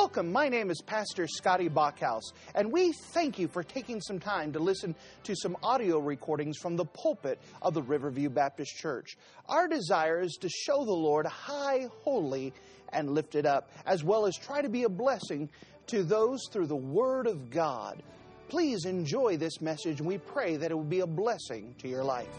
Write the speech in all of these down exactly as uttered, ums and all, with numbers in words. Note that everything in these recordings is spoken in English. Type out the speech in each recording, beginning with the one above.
Welcome. My name is Pastor Scotty Bachhaus, and we thank you for taking some time to listen to some audio recordings from the pulpit of the Riverview Baptist Church. Our desire is to show the Lord high, holy, and lifted up, as well as try to be a blessing to those through the Word of God. Please enjoy this message, and we pray that it will be a blessing to your life.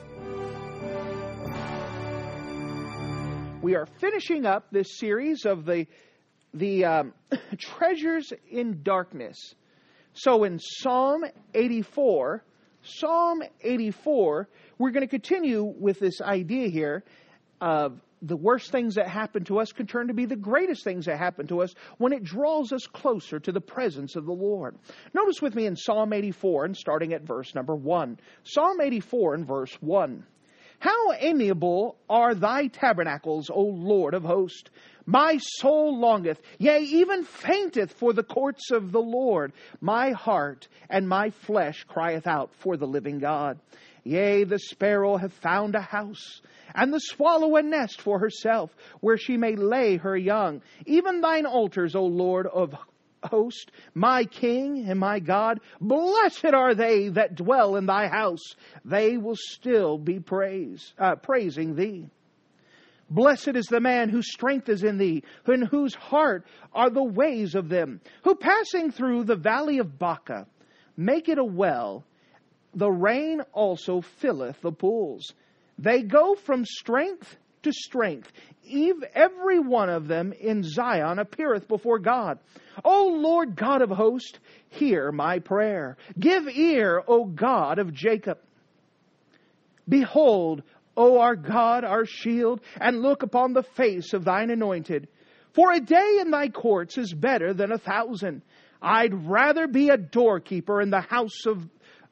We are finishing up this series of the the um, treasures in darkness. So in Psalm eighty-four, Psalm eighty-four, we're going to continue with this idea here of the worst things that happen to us can turn to be the greatest things that happen to us when it draws us closer to the presence of the Lord. Notice with me in Psalm eighty-four, and starting at verse number one. Psalm eighty-four and verse one. How amiable are thy tabernacles, O Lord of hosts! My soul longeth, yea, even fainteth for the courts of the Lord. My heart and my flesh crieth out for the living God. Yea, the sparrow hath found a house, and the swallow a nest for herself, where she may lay her young. Even thine altars, O Lord of host, my King and my God, blessed are they that dwell in thy house. They will still be praised, uh, praising thee. Blessed is the man whose strength is in thee, in whose heart are the ways of them, who passing through the valley of Baca, make it a well. The rain also filleth the pools. They go from strength to strength. Eve, every one of them in Zion appeareth before God. O Lord God of hosts, hear my prayer. Give ear, O God of Jacob. Behold, O our God, our shield, and look upon the face of thine anointed. For a day in thy courts is better than a thousand. I'd rather be a doorkeeper in the house of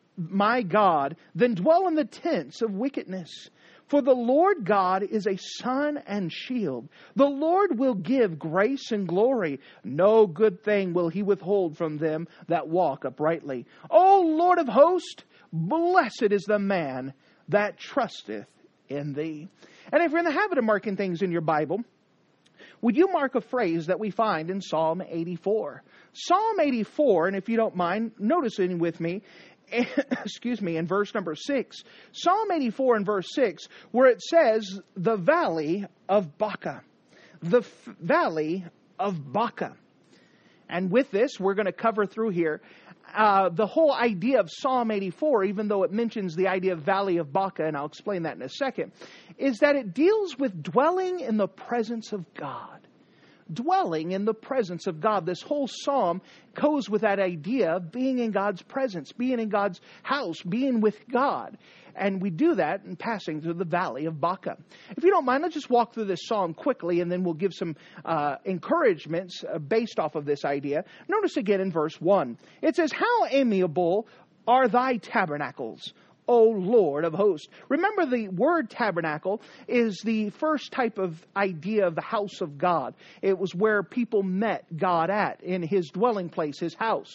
my God than dwell in the tents of wickedness. For the Lord God is a sun and shield. The Lord will give grace and glory. No good thing will he withhold from them that walk uprightly. O Lord of hosts, blessed is the man that trusteth in thee. And if you're in the habit of marking things in your Bible, would you mark a phrase that we find in Psalm eighty-four? Psalm eighty-four, and if you don't mind noticing with me, excuse me, in verse number six, Psalm eighty-four and verse six, where it says, the valley of Baca. The f- valley of Baca. And with this, we're going to cover through here uh, the whole idea of Psalm eighty-four, even though it mentions the idea of valley of Baca, and I'll explain that in a second, is that it deals with dwelling in the presence of God. Dwelling in the presence of God. This whole psalm goes with that idea of being in God's presence, being in God's house, being with God. And we do that in passing through the valley of Baca. If you don't mind, let's just walk through this psalm quickly, and then we'll give some uh, encouragements uh, based off of this idea. Notice again in verse one. It says, how amiable are thy tabernacles, O Lord of hosts. Remember, the word tabernacle is the first type of idea of the house of God. It was where people met God at, in his dwelling place, his house.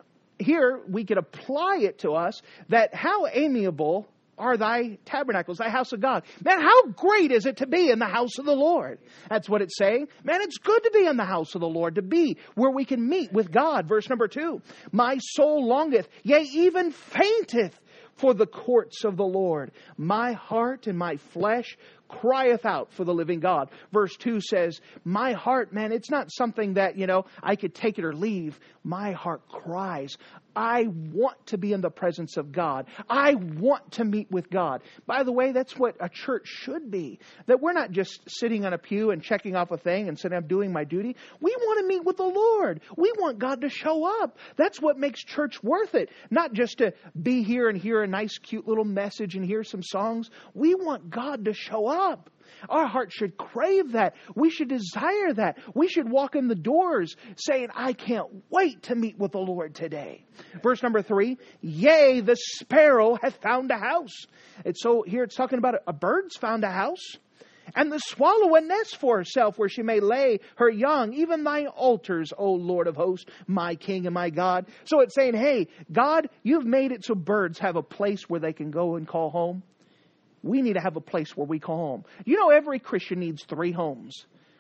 Here, we could apply it to us that how amiable are thy tabernacles, thy house of God. Man, how great is it to be in the house of the Lord? That's what it's saying. Man, it's good to be in the house of the Lord, to be where we can meet with God. Verse number two, my soul longeth, yea, even fainteth for the courts of the Lord. My heart and my flesh crieth out for the living God. Verse two says, my heart, man, it's not something that, you know, I could take it or leave. My heart cries. I want to be in the presence of God. I want to meet with God. By the way, that's what a church should be. That we're not just sitting on a pew and checking off a thing and saying, I'm doing my duty. We want to meet with the Lord. We want God to show up. That's what makes church worth it. Not just to be here and hear a nice, cute little message and hear some songs. We want God to show up. Our heart should crave that. We should desire that. We should walk in the doors saying, I can't wait to meet with the Lord today. Verse number three, yea, the sparrow hath found a house. And so here it's talking about a bird's found a house. And the swallow a nest for herself, where she may lay her young, even thine altars, O Lord of hosts, my King and my God. So it's saying, hey, God, you've made it so birds have a place where they can go and call home. We need to have a place where we call home. You know, every Christian needs three homes.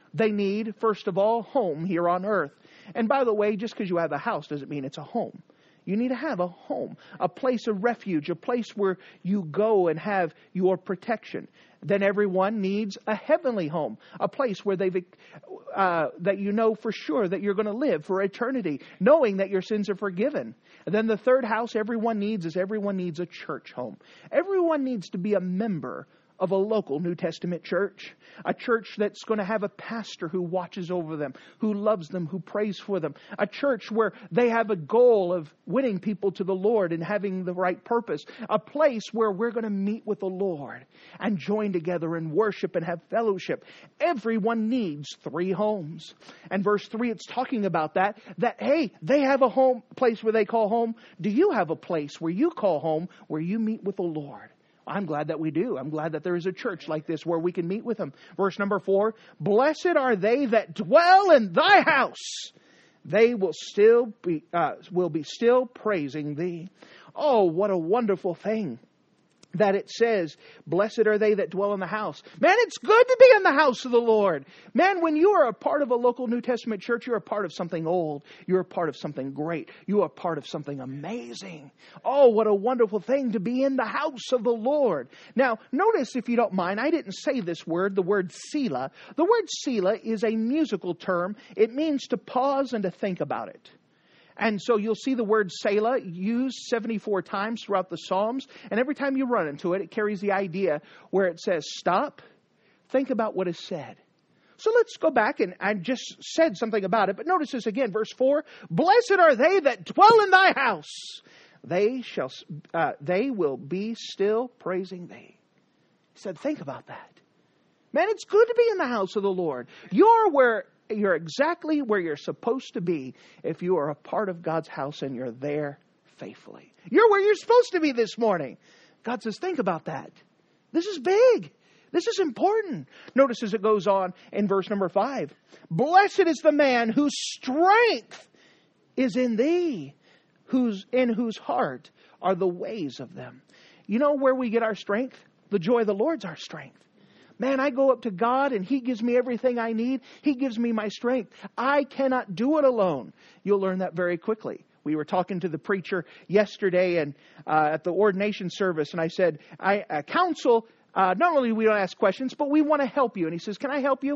They need, first of all, home here on earth. And by the way, just because you have a house doesn't mean it's a home. You need to have a home, a place of refuge, a place where you go and have your protection. Then everyone needs a heavenly home, a place where they've, uh, that you know for sure that you're going to live for eternity, knowing that your sins are forgiven. And then the third house everyone needs is everyone needs a church home. Everyone needs to be a member of a local New Testament church. A church that's going to have a pastor who watches over them, who loves them, who prays for them. A church where they have a goal of winning people to the Lord and having the right purpose. A place where we're going to meet with the Lord and join together and worship and have fellowship. Everyone needs three homes. And verse three, it's talking about that, that, hey, they have a home, place where they call home. Do you have a place where you call home, where you meet with the Lord? I'm glad that we do. I'm glad that there is a church like this where we can meet with Him. Verse number four, blessed are they that dwell in thy house. They will still be, uh, will be still praising thee. Oh, what a wonderful thing that it says, blessed are they that dwell in the house. Man, it's good to be in the house of the Lord. Man, when you are a part of a local New Testament church, you're a part of something old. You're a part of something great. You are part of something amazing. Oh, what a wonderful thing to be in the house of the Lord. Now, notice, if you don't mind, I didn't say this word, the word Selah. The word Selah is a musical term. It means to pause and to think about it. And so you'll see the word Selah used seventy-four times throughout the Psalms. And every time you run into it, it carries the idea where it says, stop, think about what is said. So let's go back, and I just said something about it. But notice this again, verse four. Blessed are they that dwell in thy house. They shall, uh, they will be still praising thee. He said, think about that. Man, it's good to be in the house of the Lord. You're where... You're exactly where you're supposed to be if you are a part of God's house and you're there faithfully. You're where you're supposed to be this morning. God says, think about that. This is big. This is important. Notice as it goes on in verse number five. Blessed is the man whose strength is in thee, whose in whose heart are the ways of them. You know where we get our strength? The joy of the Lord's our strength. Man, I go up to God and He gives me everything I need. He gives me my strength. I cannot do it alone. You'll learn that very quickly. We were talking to the preacher yesterday and uh, at the ordination service, and I said, I uh, counsel, uh, not only we don't ask questions, but we want to help you. And he says, can I help you?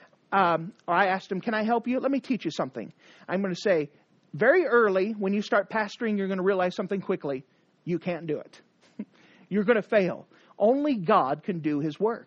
Um, or I asked him, can I help you? Let me teach you something. I'm going to say, very early, when you start pastoring, you're going to realize something quickly. You can't do it. You're going to fail. Only God can do His work.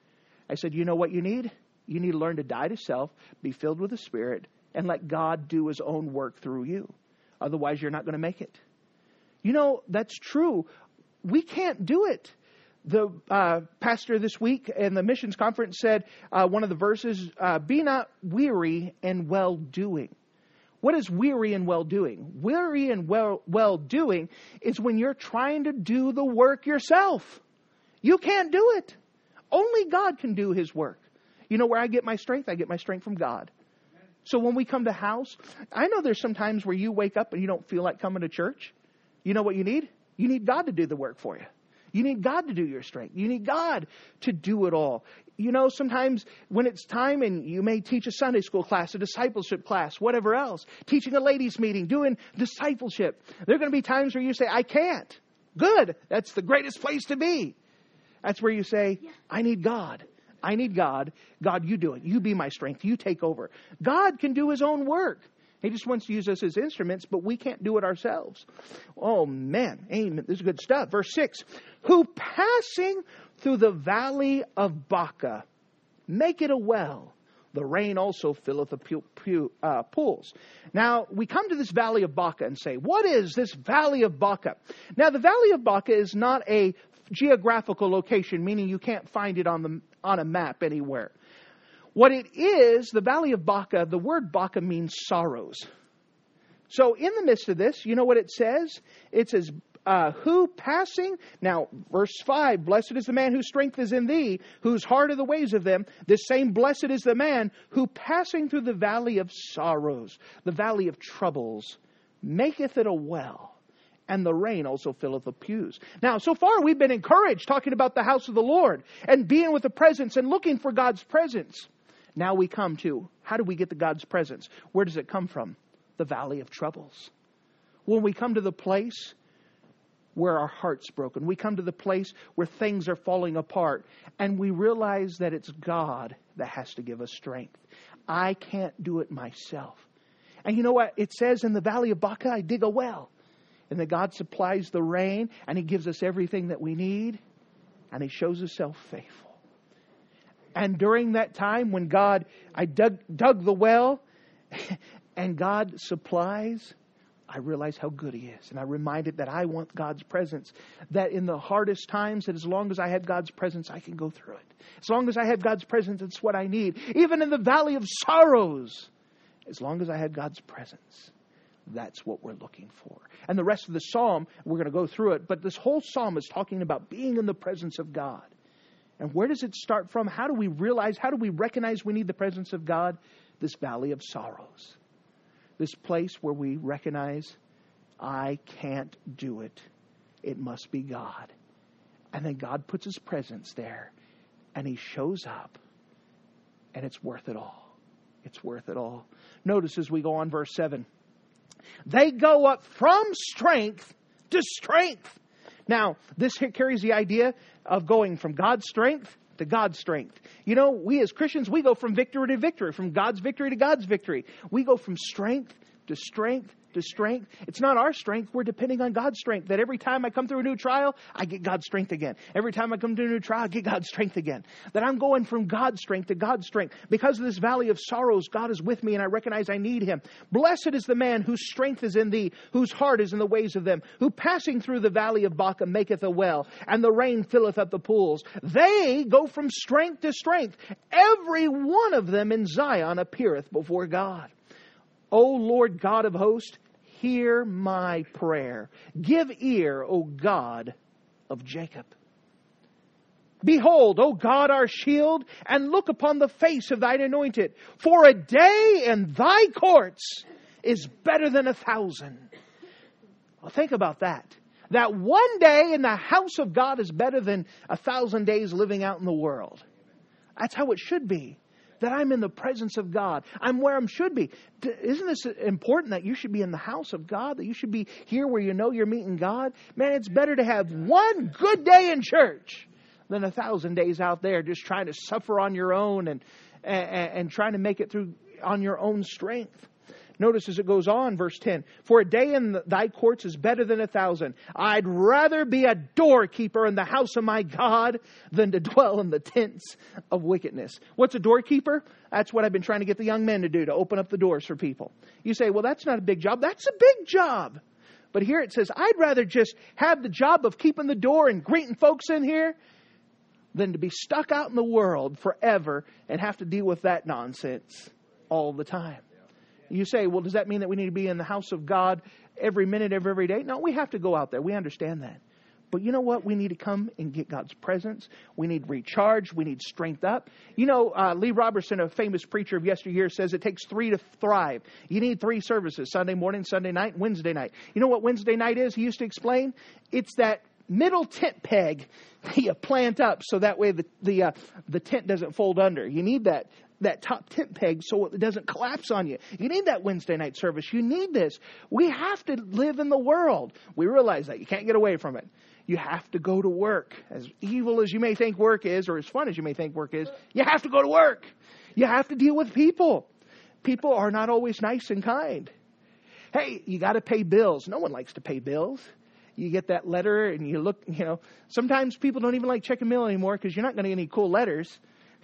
I said, you know what you need? You need to learn to die to self, be filled with the Spirit, and let God do His own work through you. Otherwise, you're not going to make it. You know, that's true. We can't do it. The uh, pastor this week in the missions conference said, uh, one of the verses, uh, be not weary in well-doing. What is weary and well-doing? Weary and well, well-doing is when you're trying to do the work yourself. You can't do it. Only God can do His work. You know where I get my strength? I get my strength from God. So when we come to house, I know there's some times where you wake up and you don't feel like coming to church. You know what you need? You need God to do the work for you. You need God to do your strength. You need God to do it all. You know, sometimes when it's time and you may teach a Sunday school class, a discipleship class, whatever else, teaching a ladies' meeting, doing discipleship, there are going to be times where you say, I can't. Good. That's the greatest place to be. That's where you say, I need God. I need God. God, you do it. You be my strength. You take over. God can do His own work. He just wants to use us as instruments, but we can't do it ourselves. Oh, man. Amen. This is good stuff. Verse six. Who passing through the valley of Baca, make it a well. The rain also filleth the pu- pu- uh, pools. Now, we come to this valley of Baca and say, what is this valley of Baca? Now, the valley of Baca is not a geographical location, meaning you can't find it on the on a map anywhere. What it is, the valley of Baca, the word Baca means sorrows. So in the midst of this, you know what it says? It says, uh, who passing, now verse five, blessed is the man whose strength is in thee, whose heart are the ways of them. This same blessed is the man who passing through the valley of sorrows, the valley of troubles, maketh it a well. And the rain also filleth the pews. Now, so far we've been encouraged talking about the house of the Lord and being with the presence and looking for God's presence. Now we come to, how do we get to God's presence? Where does it come from? The valley of troubles. When we come to the place where our heart's broken, we come to the place where things are falling apart, and we realize that it's God that has to give us strength. I can't do it myself. And you know what? It says in the valley of Baca, I dig a well. And that God supplies the rain, and He gives us everything that we need, and He shows Himself faithful. And during that time when God, I dug, dug the well, and God supplies, I realize how good He is. And I'm reminded that I want God's presence. That in the hardest times, that as long as I have God's presence, I can go through it. As long as I have God's presence, it's what I need. Even in the valley of sorrows, as long as I have God's presence, that's what we're looking for. And the rest of the psalm, we're going to go through it. But this whole psalm is talking about being in the presence of God. And where does it start from? How do we realize, how do we recognize we need the presence of God? This valley of sorrows. This place where we recognize, I can't do it. It must be God. And then God puts His presence there. And He shows up. And it's worth it all. It's worth it all. Notice as we go on verse seven. They go up from strength to strength. Now, this here carries the idea of going from God's strength to God's strength. You know, we as Christians, we go from victory to victory, from God's victory to God's victory. We go from strength to strength to strength. It's not our strength. We're depending on God's strength. That every time I come through a new trial, I get God's strength again. Every time I come to a new trial, I get God's strength again. That I'm going from God's strength to God's strength. Because of this valley of sorrows, God is with me and I recognize I need Him. Blessed is the man whose strength is in thee, whose heart is in the ways of them, who passing through the valley of Baca maketh a well, and the rain filleth up the pools. They go from strength to strength. Every one of them in Zion appeareth before God. O Lord God of hosts, hear my prayer. Give ear, O God of Jacob. Behold, O God, our shield, and look upon the face of thine anointed. For a day in thy courts is better than a thousand. Well, think about that. That one day in the house of God is better than a thousand days living out in the world. That's how it should be. That I'm in the presence of God. I'm where I should be. Isn't this important that you should be in the house of God? That you should be here where you know you're meeting God? Man, it's better to have one good day in church than a thousand days out there just trying to suffer on your own and, and, and trying to make it through on your own strength. Notice as it goes on, verse ten. For a day in thy courts is better than a thousand. I'd rather be a doorkeeper in the house of my God than to dwell in the tents of wickedness. What's a doorkeeper? That's what I've been trying to get the young men to do, to open up the doors for people. You say, well, that's not a big job. That's a big job. But here it says, I'd rather just have the job of keeping the door and greeting folks in here than to be stuck out in the world forever and have to deal with that nonsense all the time. You say, well, does that mean that we need to be in the house of God every minute of every day? No, we have to go out there. We understand that. But you know what? We need to come and get God's presence. We need recharge. We need strength up. You know, uh, Lee Robertson, a famous preacher of yesteryear, says it takes three to thrive. You need three services, Sunday morning, Sunday night, Wednesday night. You know what Wednesday night is? He used to explain. It's that middle tent peg that you plant up so that way the the, uh, the tent doesn't fold under. You need that. that top tent peg so it doesn't collapse on you. You need that Wednesday night service. You need this. We have to live in the world. We realize that. You can't get away from it. You have to go to work. As evil as you may think work is, or as fun as you may think work is, you have to go to work. You have to deal with people. People are not always nice and kind. Hey, you got to pay bills. No one likes to pay bills. You get that letter and you look, you know, sometimes people don't even like checking mail anymore because you're not going to get any cool letters.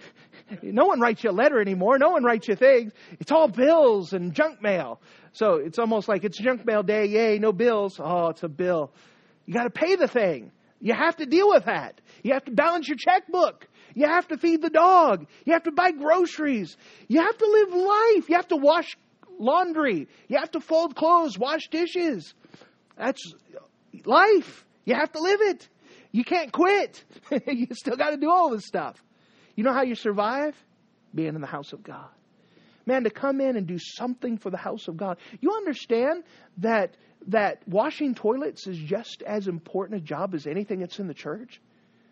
No one writes you a letter anymore. No one writes you things. It's all bills and junk mail. So it's almost like it's junk mail day. Yay, no bills. Oh, it's a bill. You got to pay the thing. You have to deal with that. You have to balance your checkbook. You have to feed the dog. You have to buy groceries. You have to live life. You have to wash laundry. You have to fold clothes, wash dishes. That's life. You have to live it. You can't quit. You still got to do all this stuff. You know how you survive? Being in the house of God. Man, to come in and do something for the house of God. You understand that that washing toilets is just as important a job as anything that's in the church?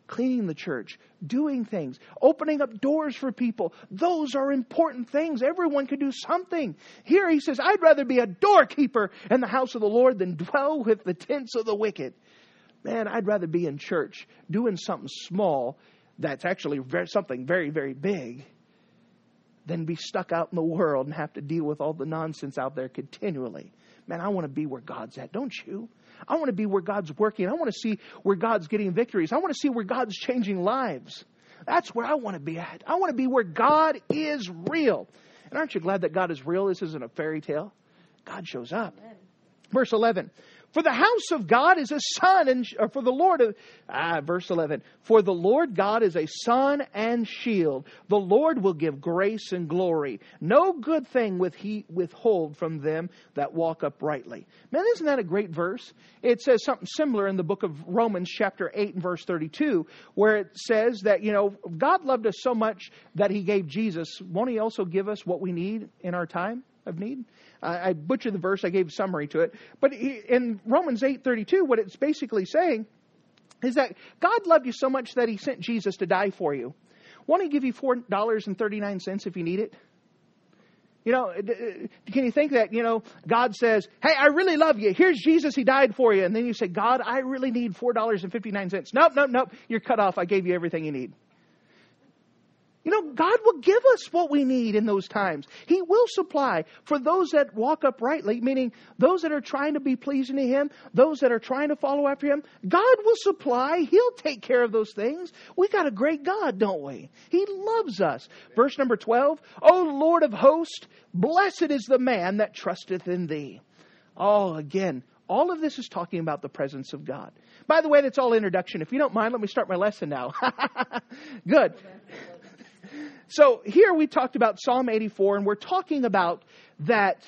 cleaning the church, doing things, opening up doors for people. Those are important things. Everyone can do something. Here he says, I'd rather be a doorkeeper in the house of the Lord than dwell with the tents of the wicked. Man, I'd rather be in church doing something small that's actually very, something very, very big than be stuck out in the world and have to deal with all the nonsense out there continually. Man, I want to be where God's at, don't you? I want to be where God's working. I want to see where God's getting victories. I want to see where God's changing lives. That's where I want to be at. I want to be where God is real. And aren't you glad that God is real? This isn't a fairy tale. God shows up. Amen. Verse eleven. For the house of God is a sun, and or for the Lord, ah, verse eleven. For the Lord God is a sun and shield. The Lord will give grace and glory. No good thing will He withhold from them that walk uprightly. Man, isn't that a great verse? It says something similar in the book of Romans, chapter eight and verse thirty-two, where it says that, you know, God loved us so much that He gave Jesus. Won't He also give us what we need in our time of need? I butchered the verse. I gave a summary to it. But in Romans eight thirty-two, what it's basically saying is that God loved you so much that He sent Jesus to die for you. Won't He give you four dollars and thirty-nine cents if you need it? You know, can you think that, you know, God says, hey, I really love you. Here's Jesus. He died for you. And then you say, God, I really need four dollars and fifty-nine cents. Nope, nope, nope. You're cut off. I gave you everything you need. You know, God will give us what we need in those times. He will supply for those that walk uprightly, meaning those that are trying to be pleasing to Him, those that are trying to follow after Him. God will supply. He'll take care of those things. We got a great God, don't we? He loves us. Verse number twelve, O Lord of hosts, blessed is the man that trusteth in Thee. Oh, again, all of this is talking about the presence of God. By the way, that's all introduction. If you don't mind, let me start my lesson now. Good. So here we talked about Psalm eighty-four, and we're talking about that,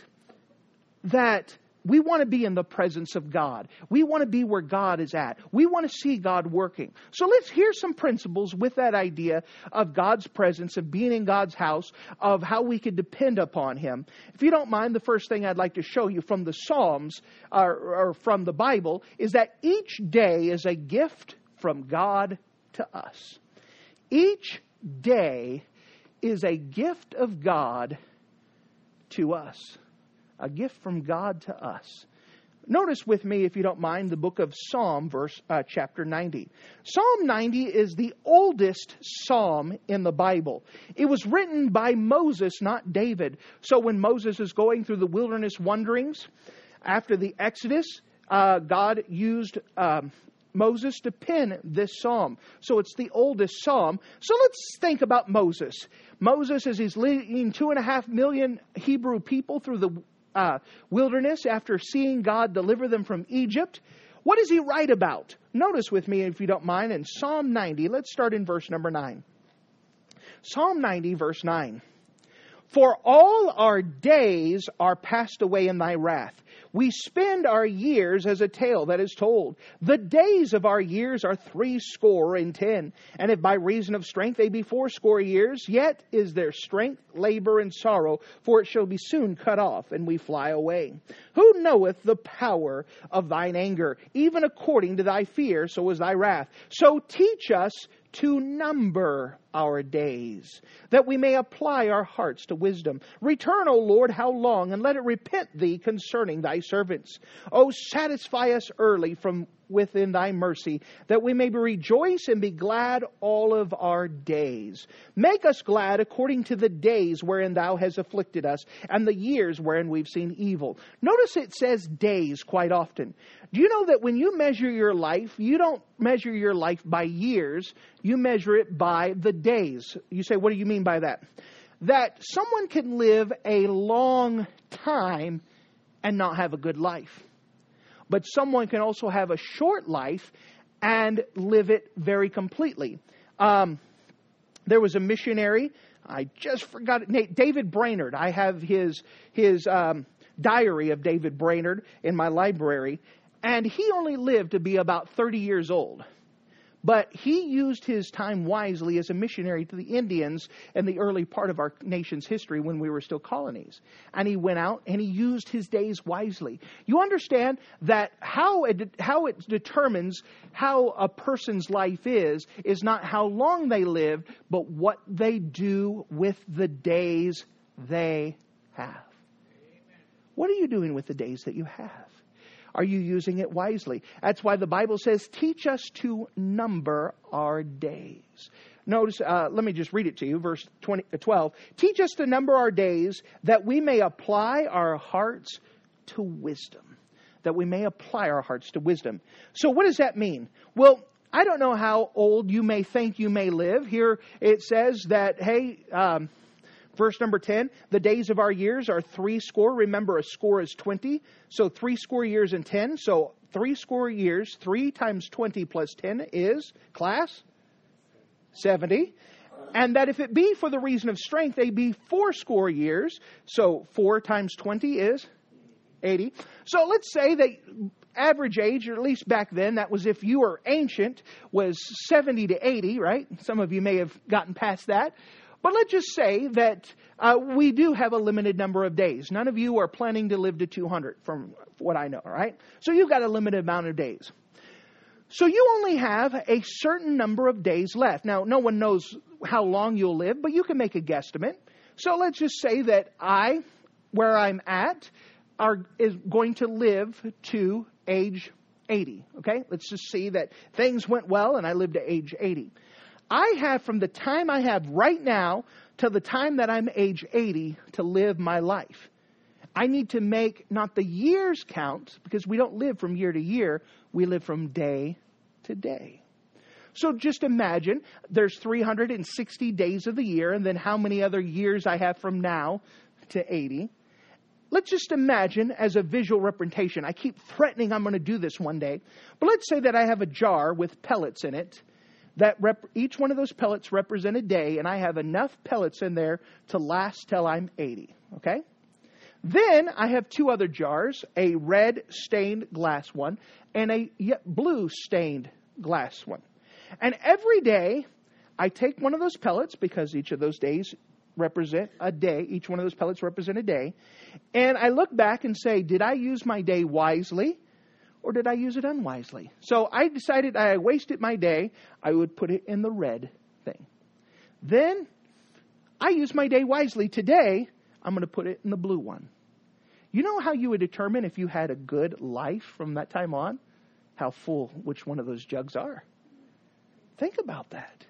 that we want to be in the presence of God. We want to be where God is at. We want to see God working. So let's hear some principles with that idea of God's presence, of being in God's house, of how we could depend upon Him. If you don't mind, the first thing I'd like to show you from the Psalms, or, or from the Bible, is that each day is a gift from God to us. Each day is a gift of God to us. A gift from God to us. Notice with me, if you don't mind, the book of Psalm, verse uh, chapter ninety. Psalm ninety is the oldest psalm in the Bible. It was written by Moses, not David. So when Moses is going through the wilderness wanderings, after the Exodus, uh, God used Um, Moses to pen this psalm. So it's the oldest psalm. So let's think about Moses. Moses, as he's leading two and a half million Hebrew people through the uh, wilderness after seeing God deliver them from Egypt, what does he write about? Notice with me, if you don't mind, in Psalm ninety, let's start in verse number nine. Psalm ninety, verse nine. For all our days are passed away in Thy wrath. We spend our years as a tale that is told. The days of our years are three score and ten. And if by reason of strength they be fourscore years, yet is their strength, labor, and sorrow, for it shall be soon cut off, and we fly away. Who knoweth the power of Thine anger? Even according to Thy fear, so is Thy wrath. So teach us to number our days, that we may apply our hearts to wisdom. Return, O Lord, how long, and let it repent Thee concerning Thy servants. O satisfy us early from within Thy mercy, that we may rejoice and be glad all of our days. Make us glad according to the days wherein Thou hast afflicted us, and the years wherein we've seen evil. Notice it says days quite often. Do you know that when you measure your life, you don't measure your life by years, you measure it by the days. You say, what do you mean by that? That someone can live a long time and not have a good life. But someone can also have a short life and live it very completely. Um, there was a missionary, I just forgot it, David Brainerd. I have his, his um, diary of David Brainerd in my library. And he only lived to be about thirty years old. But he used his time wisely as a missionary to the Indians in the early part of our nation's history when we were still colonies. And he went out and he used his days wisely. You understand that how it, how it determines how a person's life is, is not how long they live, but what they do with the days they have. What are you doing with the days that you have? Are you using it wisely? That's why the Bible says, teach us to number our days. Notice, uh, let me just read it to you, verse twenty, uh, twelve. Teach us to number our days that we may apply our hearts to wisdom. That we may apply our hearts to wisdom. So what does that mean? Well, I don't know how old you may think you may live. Here it says that, hey, um, verse number ten, the days of our years are three score. Remember, a score is twenty. So three score years and ten. So three score years, three times twenty plus ten is, class, seventy. And that if it be for the reason of strength, they be four score years. So four times twenty is eighty. So let's say that average age, or at least back then, that was if you were ancient, was seventy to eighty, right? Some of you may have gotten past that. But let's just say that uh, we do have a limited number of days. None of you are planning to live to two hundred from what I know, right? So you've got a limited amount of days. So you only have a certain number of days left. Now, no one knows how long you'll live, but you can make a guesstimate. So let's just say that I, where I'm at, are is going to live to age eighty, okay? Let's just see that things went well and I lived to age eighty. I have from the time I have right now to the time that I'm age eighty to live my life. I need to make not the years count, because we don't live from year to year. We live from day to day. So just imagine there's three hundred sixty days of the year, and then how many other years I have from now to eighty. Let's just imagine as a visual representation. I keep threatening I'm going to do this one day. But let's say that I have a jar with pellets in it. That rep- each one of those pellets represent a day, and I have enough pellets in there to last till I'm eighty, okay? Then I have two other jars, a red stained glass one and a blue stained glass one. And every day I take one of those pellets, because each of those days represent a day, each one of those pellets represent a day, and I look back and say, did I use my day wisely? Or did I use it unwisely? So I decided I wasted my day. I would put it in the red thing. Then I used my day wisely. Today, I'm going to put it in the blue one. You know how you would determine if you had a good life from that time on? How full which one of those jugs are. Think about that.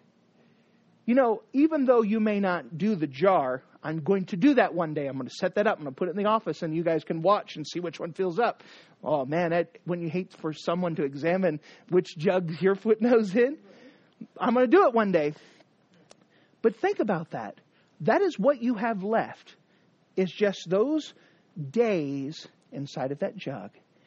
You know, even though you may not do the jar, I'm going to do that one day. I'm going to set that up. I'm going to put it in the office, and you guys can watch and see which one fills up. Oh, man, that, when you hate for someone to examine which jug your foot nose in, I'm going to do it one day. But think about that. That is what you have left, is just those days inside of that jug.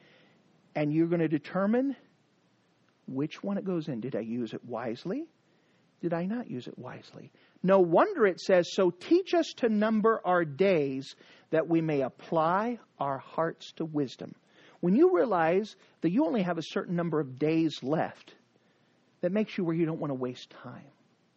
And you're going to determine which one it goes in. Did I use it wisely? Did I not use it wisely? No wonder it says, so teach us to number our days that we may apply our hearts to wisdom. When you realize that you only have a certain number of days left, that makes you where you don't want to waste time.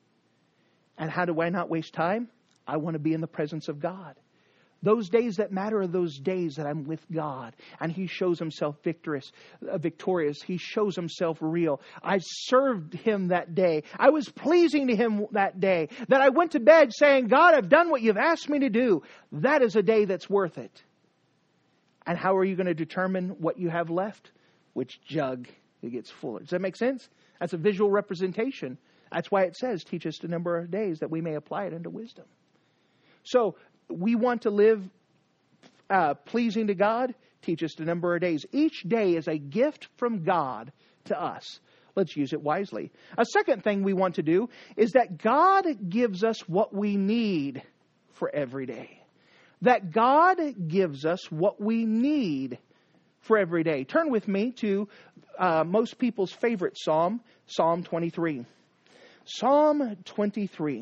And how do I not waste time? I want to be in the presence of God. Those days that matter are those days that I'm with God, and He shows Himself victorious, uh, victorious. He shows Himself real. I served Him that day. I was pleasing to Him that day. That I went to bed saying, God, I've done what You've asked me to do. That is a day that's worth it. And how are you going to determine what you have left? Which jug it gets fuller. Does that make sense? That's a visual representation. That's why it says, teach us to number our days that we may apply it unto wisdom. So, we want to live uh, pleasing to God. Teach us to number our days. Each day is a gift from God to us. Let's use it wisely. A second thing we want to do is that God gives us what we need for every day. That God gives us what we need for every day. Turn with me to uh, most people's favorite psalm, Psalm twenty-three. Psalm twenty-three.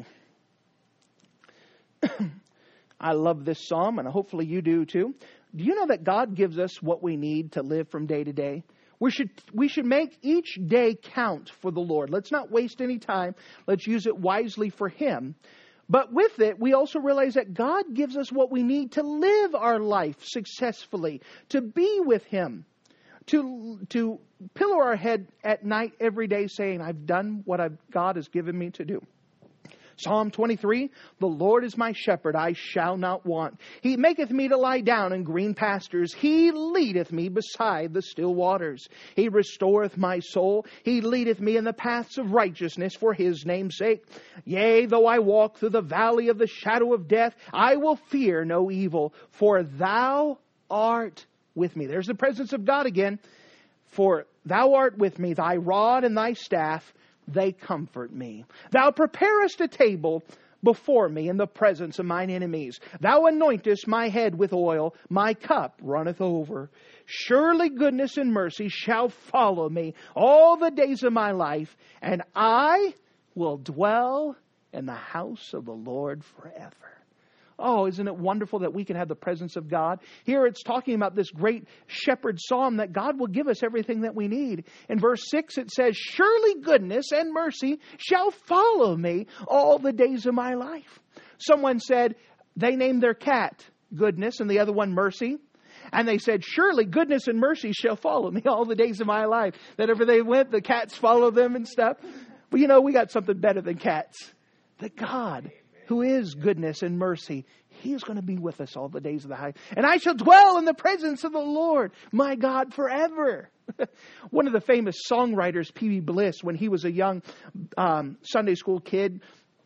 I love this psalm, and hopefully you do too. Do you know that God gives us what we need to live from day to day? We should, we should make each day count for the Lord. Let's not waste any time. Let's use it wisely for Him. But with it, we also realize that God gives us what we need to live our life successfully, to be with Him, to, to pillow our head at night every day saying, I've done what I've, God has given me to do. Psalm twenty-three, the Lord is my shepherd, I shall not want. He maketh me to lie down in green pastures. He leadeth me beside the still waters. He restoreth my soul. He leadeth me in the paths of righteousness for His name's sake. Yea, though I walk through the valley of the shadow of death, I will fear no evil, for Thou art with me. There's the presence of God again. For Thou art with me, Thy rod and Thy staff, they comfort me. Thou preparest a table before me in the presence of mine enemies. Thou anointest my head with oil. My cup runneth over. Surely goodness and mercy shall follow me all the days of my life, and I will dwell in the house of the Lord forever. Oh, isn't it wonderful that we can have the presence of God? Here it's talking about this great shepherd psalm that God will give us everything that we need. In verse six it says, surely goodness and mercy shall follow me all the days of my life. Someone said they named their cat Goodness and the other one Mercy. And they said, surely goodness and mercy shall follow me all the days of my life. That wherever they went, the cats follow them and stuff. But you know, we got something better than cats. The God who is goodness and mercy, He is going to be with us all the days of the life. And I shall dwell in the presence of the Lord, my God, forever. One of the famous songwriters, P B Bliss, when he was a young um, Sunday school kid,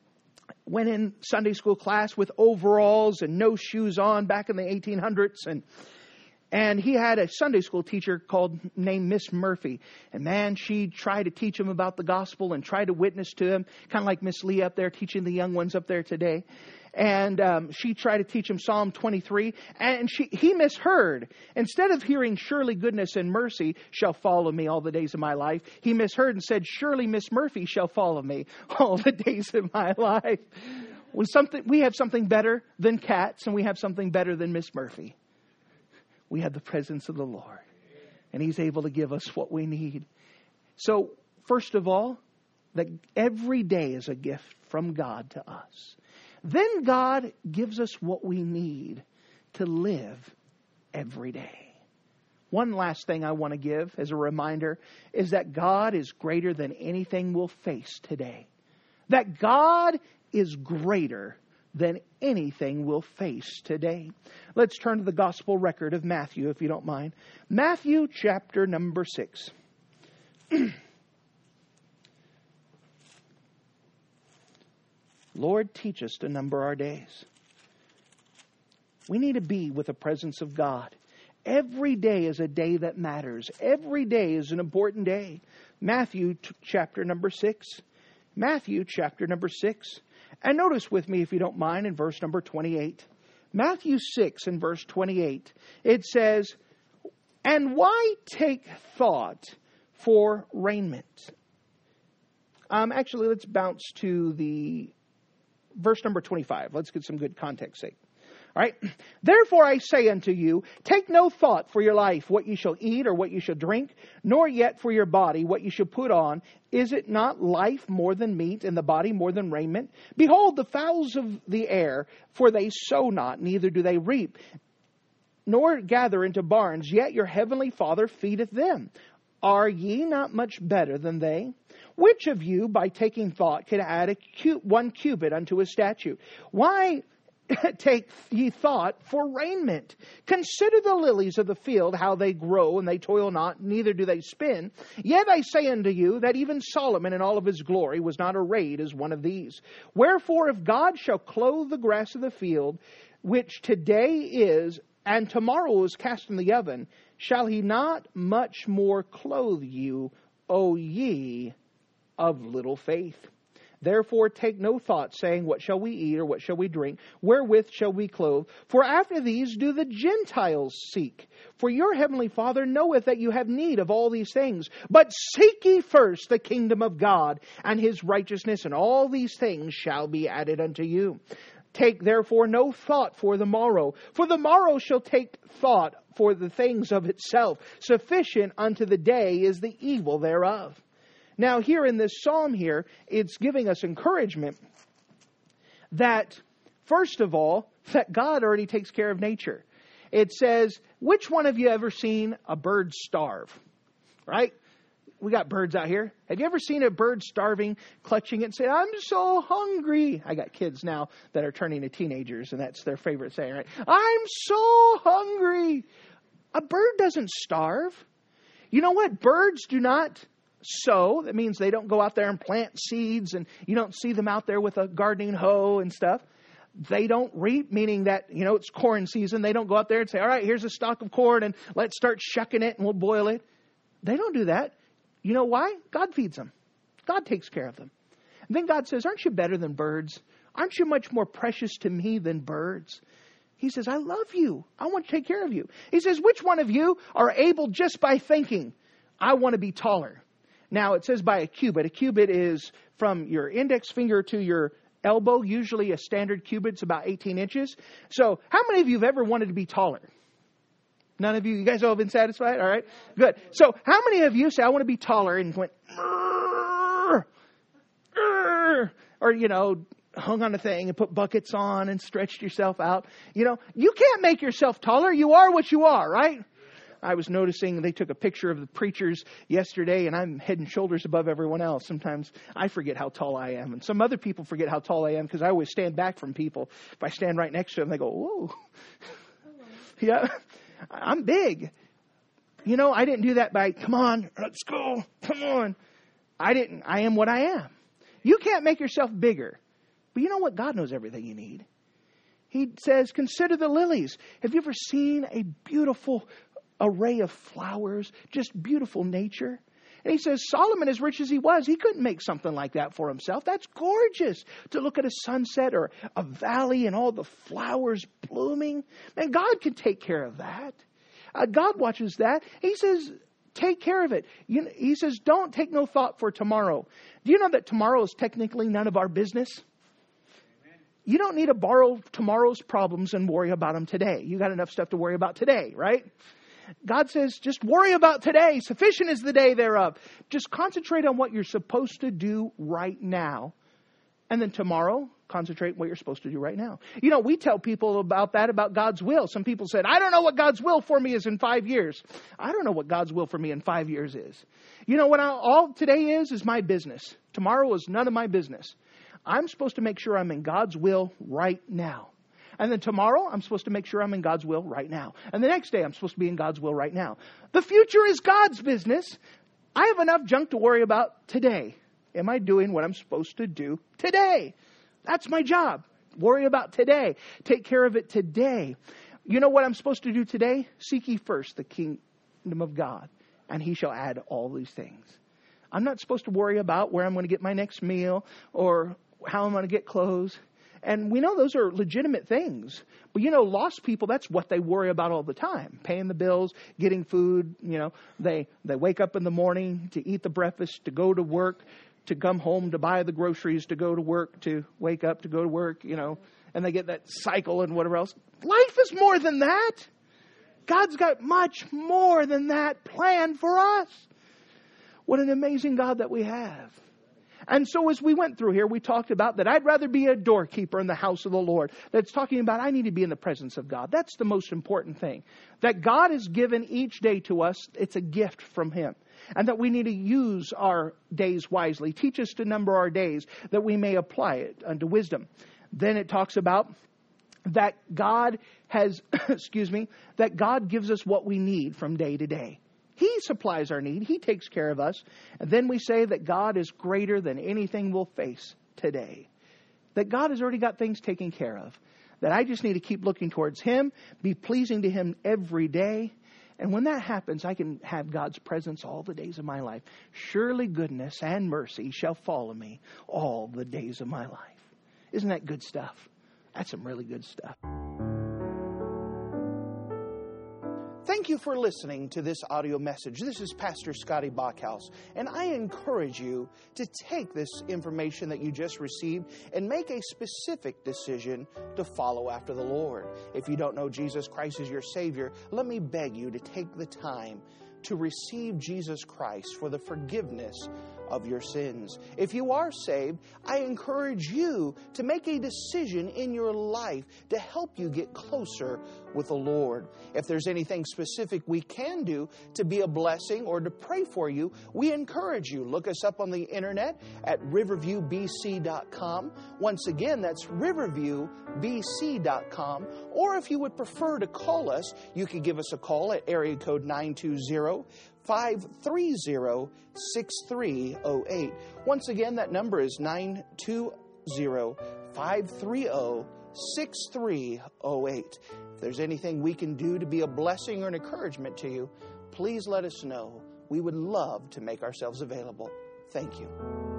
went in Sunday school class with overalls and no shoes on back in the eighteen hundreds. And And he had a Sunday school teacher called named Miss Murphy. And man, she tried to teach him about the gospel and tried to witness to him. Kind of like Miss Lee up there teaching the young ones up there today. And um, she tried to teach him Psalm twenty-three. And she, he misheard. Instead of hearing, surely goodness and mercy shall follow me all the days of my life, he misheard and said, surely Miss Murphy shall follow me all the days of my life. When something, we have something better than cats, and we have something better than Miss Murphy. We have the presence of the Lord. And He's able to give us what we need. So, first of all, that every day is a gift from God to us. Then God gives us what we need to live every day. One last thing I want to give as a reminder is that God is greater than anything we'll face today. That God is greater than anything we'll face today. Let's turn to the gospel record of Matthew, if you don't mind. Matthew chapter number six. Lord, teach us to number our days. We need to be with the presence of God. Every day is a day that matters. Every day is an important day. Matthew t- chapter number six. Matthew chapter number six. And notice with me, if you don't mind, in verse number twenty-eight. Matthew six and verse twenty-eight. It says, and why take thought for raiment? Um, actually, let's bounce to the verse number twenty-five. Let's get some good context sake. All right. Therefore I say unto you, take no thought for your life, what you shall eat or what you shall drink, nor yet for your body, what you shall put on. Is it not life more than meat, and the body more than raiment? Behold, the fowls of the air, for they sow not, neither do they reap, nor gather into barns, yet your heavenly Father feedeth them. Are ye not much better than they? Which of you, by taking thought, can add a cu- one cubit unto his statute? Why take ye thought for raiment? Consider the lilies of the field, how they grow, and they toil not, neither do they spin. Yet I say unto you, that even Solomon in all of his glory was not arrayed as one of these. Wherefore, if God shall clothe the grass of the field, which today is, and tomorrow is cast in the oven, shall He not much more clothe you, O ye of little faith? Therefore take no thought, saying, what shall we eat, or what shall we drink? Wherewith shall we clothe? For after these do the Gentiles seek. For your heavenly Father knoweth that you have need of all these things. But seek ye first the kingdom of God, and His righteousness, and all these things shall be added unto you. Take therefore no thought for the morrow, for the morrow shall take thought for the things of itself. Sufficient unto the day is the evil thereof. Now here in this psalm here, it's giving us encouragement that, first of all, that God already takes care of nature. It says, which one of you ever seen a bird starve? Right? We got birds out here. Have you ever seen a bird starving, clutching it and say, I'm so hungry? I got kids now that are turning to teenagers, and that's their favorite saying, right? I'm so hungry. A bird doesn't starve. You know what? Birds do not sow. That means they don't go out there and plant seeds, and you don't see them out there with a gardening hoe and stuff. They don't reap, meaning that, you know, it's corn season. They don't go out there and say, all right, here's a stalk of corn, and let's start shucking it, and we'll boil it. They don't do that. You know why? God feeds them. God takes care of them. And then God says, aren't you better than birds? Aren't you much more precious to me than birds? He says, I love you. I want to take care of you. He says, which one of you are able just by thinking, I want to be taller? Now, it says by a cubit. A cubit is from your index finger to your elbow. Usually a standard cubit's about eighteen inches. So how many of you have ever wanted to be taller? None of you? You guys all have been satisfied? All right. Good. So how many of you say, I want to be taller, and went, "Rrr, rrr," or, you know, hung on a thing and put buckets on and stretched yourself out? You know, you can't make yourself taller. You are what you are, right? I was noticing they took a picture of the preachers yesterday, and I'm head and shoulders above everyone else. Sometimes I forget how tall I am, and some other people forget how tall I am because I always stand back from people. If I stand right next to them, they go, whoa. Yeah, I'm big. You know, I didn't do that by, come on, let's go, come on. I didn't. I am what I am. You can't make yourself bigger. But you know what? God knows everything you need. He says, consider the lilies. Have you ever seen a beautiful array of flowers, just beautiful nature? And he says, Solomon, as rich as he was, he couldn't make something like that for himself. That's gorgeous to look at a sunset or a valley and all the flowers blooming. Man, God can take care of that. Uh, God watches that. He says, take care of it. You know, he says, don't take no thought for tomorrow. Do you know that tomorrow is technically none of our business? Amen. You don't need to borrow tomorrow's problems and worry about them today. You got enough stuff to worry about today, right? God says, just worry about today. Sufficient is the day thereof. Just concentrate on what you're supposed to do right now. And then tomorrow, concentrate on what you're supposed to do right now. You know, we tell people about that, about God's will. Some people said, I don't know what God's will for me is in five years. I don't know what God's will for me in five years is. You know what I, all today is, is my business. Tomorrow is none of my business. I'm supposed to make sure I'm in God's will right now. And then tomorrow, I'm supposed to make sure I'm in God's will right now. And the next day, I'm supposed to be in God's will right now. The future is God's business. I have enough junk to worry about today. Am I doing what I'm supposed to do today? That's my job. Worry about today. Take care of it today. You know what I'm supposed to do today? Seek ye first the kingdom of God, and he shall add all these things. I'm not supposed to worry about where I'm going to get my next meal or how I'm going to get clothes. And we know those are legitimate things. But, you know, lost people, that's what they worry about all the time. Paying the bills, getting food. You know, they, they wake up in the morning to eat the breakfast, to go to work, to come home, to buy the groceries, to go to work, to wake up, to go to work, you know. And they get that cycle and whatever else. Life is more than that. God's got much more than that planned for us. What an amazing God that we have. And so as we went through here, we talked about that I'd rather be a doorkeeper in the house of the Lord. That's talking about I need to be in the presence of God. That's the most important thing. That God has given each day to us. It's a gift from him. And that we need to use our days wisely. Teach us to number our days that we may apply it unto wisdom. Then it talks about that God has, excuse me, that God gives us what we need from day to day. He supplies our need. He takes care of us. And then we say that God is greater than anything we'll face today. That God has already got things taken care of. That I just need to keep looking towards him, be pleasing to him every day. And when that happens, I can have God's presence all the days of my life. Surely goodness and mercy shall follow me all the days of my life. Isn't that good stuff? That's some really good stuff. Thank you for listening to this audio message. This is Pastor Scotty Bachhaus, and I encourage you to take this information that you just received and make a specific decision to follow after the Lord. If you don't know Jesus Christ as your Savior, let me beg you to take the time to receive Jesus Christ for the forgiveness of your sins. If you are saved, I encourage you to make a decision in your life to help you get closer with the Lord. If there's anything specific we can do to be a blessing or to pray for you, we encourage you. Look us up on the internet at riverview b c dot com. Once again, that's riverview b c dot com. Or if you would prefer to call us, you can give us a call at area code nine two zero, five three zero, six three zero eight. Once again, that number is nine two zero, five three zero, six three zero eight. If there's anything we can do to be a blessing or an encouragement to you, please let us know. We would love to make ourselves available. Thank you.